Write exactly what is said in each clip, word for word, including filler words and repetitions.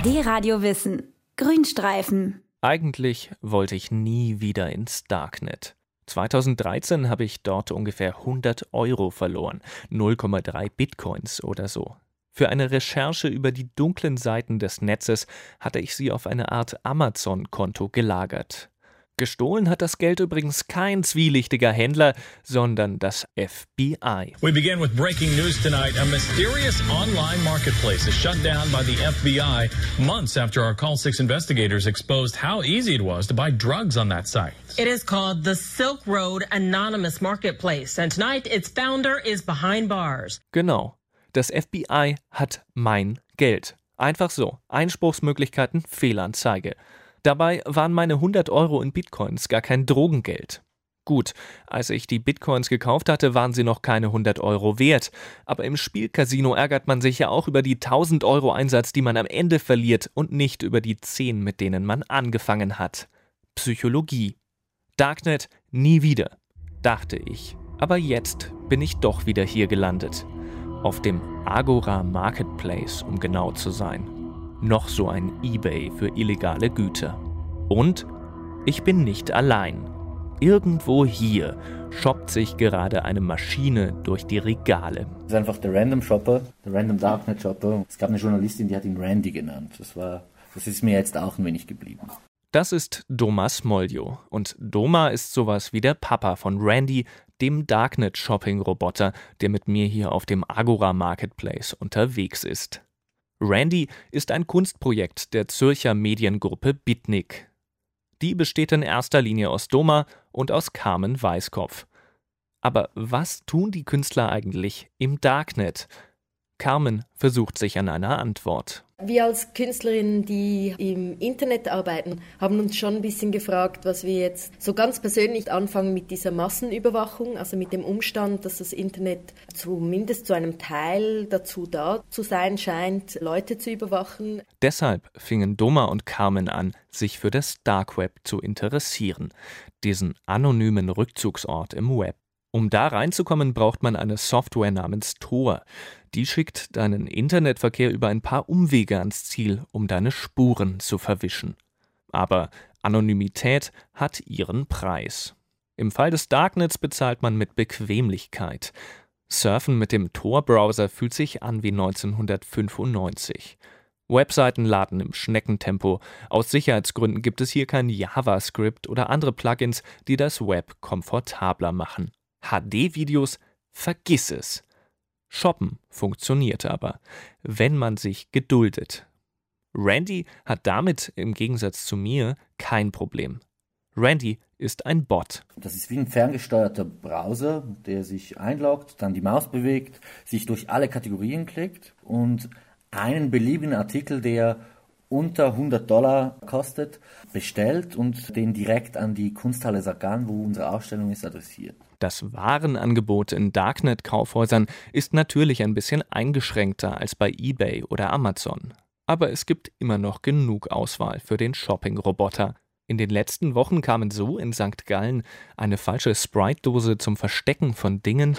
D-Radio Wissen. Grünstreifen. Eigentlich wollte ich nie wieder ins Darknet. zweitausenddreizehn habe ich dort ungefähr hundert Euro verloren, null Komma drei Bitcoins oder so. Für eine Recherche über die dunklen Seiten des Netzes hatte ich sie auf eine Art Amazon-Konto gelagert. Gestohlen hat das Geld übrigens kein zwielichtiger Händler, sondern das F B I. We begin with breaking news tonight. A mysterious online marketplace is shut down by the F B I months after our Call six investigators exposed how easy it was to buy drugs on that site. It is called the Silk Road Anonymous Marketplace, and tonight its founder is behind bars. Genau. Das F B I hat mein Geld. Einfach so. Einspruchsmöglichkeiten, Fehlanzeige. Dabei waren meine hundert Euro in Bitcoins gar kein Drogengeld. Gut, als ich die Bitcoins gekauft hatte, waren sie noch keine hundert Euro wert. Aber im Spielcasino ärgert man sich ja auch über die tausend Euro Einsatz, die man am Ende verliert und nicht über die zehn, mit denen man angefangen hat. Psychologie. Darknet nie wieder, dachte ich. Aber jetzt bin ich doch wieder hier gelandet. Auf dem Agora Marketplace, um genau zu sein. Noch so ein eBay für illegale Güter. Und ich bin nicht allein. Irgendwo hier shoppt sich gerade eine Maschine durch die Regale. Das ist einfach der Random Shopper, der Random Darknet Shopper. Es gab eine Journalistin, die hat ihn Randy genannt. Das war, das ist mir jetzt auch ein wenig geblieben. Das ist Doma Smoljo. Und Doma ist sowas wie der Papa von Randy, dem Darknet-Shopping-Roboter, der mit mir hier auf dem Agora Marketplace unterwegs ist. Randy ist ein Kunstprojekt der Zürcher Mediengruppe Bitnik. Die besteht in erster Linie aus Doma und aus Carmen Weiskopf. Aber was tun die Künstler eigentlich im Darknet? Carmen versucht sich an einer Antwort. Wir als Künstlerinnen, die im Internet arbeiten, haben uns schon ein bisschen gefragt, was wir jetzt so ganz persönlich anfangen mit dieser Massenüberwachung, also mit dem Umstand, dass das Internet zumindest zu einem Teil dazu da zu sein scheint, Leute zu überwachen. Deshalb fingen Doma und Carmen an, sich für das Dark Web zu interessieren, diesen anonymen Rückzugsort im Web. Um da reinzukommen, braucht man eine Software namens Tor. Die schickt deinen Internetverkehr über ein paar Umwege ans Ziel, um deine Spuren zu verwischen. Aber Anonymität hat ihren Preis. Im Fall des Darknets bezahlt man mit Bequemlichkeit. Surfen mit dem Tor-Browser fühlt sich an wie neunzehnhundertfünfundneunzig. Webseiten laden im Schneckentempo. Aus Sicherheitsgründen gibt es hier kein JavaScript oder andere Plugins, die das Web komfortabler machen. H D-Videos, vergiss es. Shoppen funktioniert aber, wenn man sich geduldet. Randy hat damit im Gegensatz zu mir kein Problem. Randy ist ein Bot. Das ist wie ein ferngesteuerter Browser, der sich einloggt, dann die Maus bewegt, sich durch alle Kategorien klickt und einen beliebigen Artikel, der unter hundert Dollar kostet, bestellt und den direkt an die Kunsthalle Sagan, wo unsere Ausstellung ist, adressiert. Das Warenangebot in Darknet-Kaufhäusern ist natürlich ein bisschen eingeschränkter als bei eBay oder Amazon. Aber es gibt immer noch genug Auswahl für den Shopping-Roboter. In den letzten Wochen kamen so in Sankt Gallen eine falsche Sprite-Dose zum Verstecken von Dingen,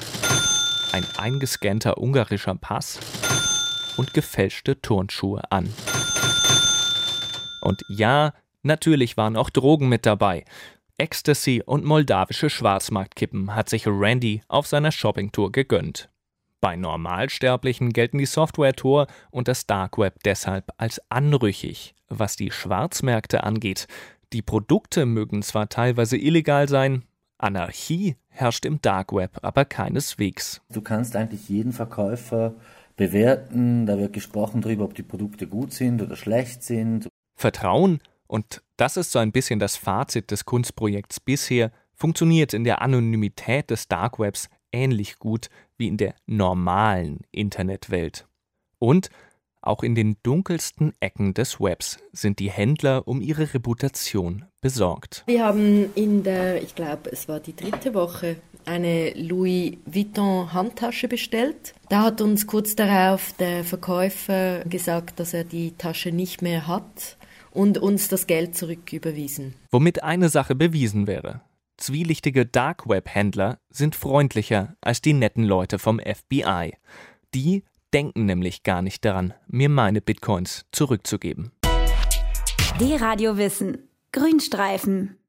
ein eingescannter ungarischer Pass und gefälschte Turnschuhe an. Und ja, natürlich waren auch Drogen mit dabei. Ecstasy und moldawische Schwarzmarktkippen hat sich Randy auf seiner Shoppingtour gegönnt. Bei Normalsterblichen gelten die Software Tor und das Dark Web deshalb als anrüchig, was die Schwarzmärkte angeht. Die Produkte mögen zwar teilweise illegal sein, Anarchie herrscht im Dark Web aber keineswegs. Du kannst eigentlich jeden Verkäufer bewerten, da wird gesprochen darüber, ob die Produkte gut sind oder schlecht sind. Vertrauen, und das ist so ein bisschen das Fazit des Kunstprojekts bisher, funktioniert in der Anonymität des Dark Webs ähnlich gut wie in der normalen Internetwelt. Und auch in den dunkelsten Ecken des Webs sind die Händler um ihre Reputation besorgt. Wir haben in der, ich glaube, es war die dritte Woche, eine Louis Vuitton Handtasche bestellt. Da hat uns kurz darauf der Verkäufer gesagt, dass er die Tasche nicht mehr hat und uns das Geld zurücküberwiesen. Womit eine Sache bewiesen wäre. Zwielichtige Dark-Web-Händler sind freundlicher als die netten Leute vom F B I. Die denken nämlich gar nicht daran, mir meine Bitcoins zurückzugeben. D-Radio Wissen. Grünstreifen.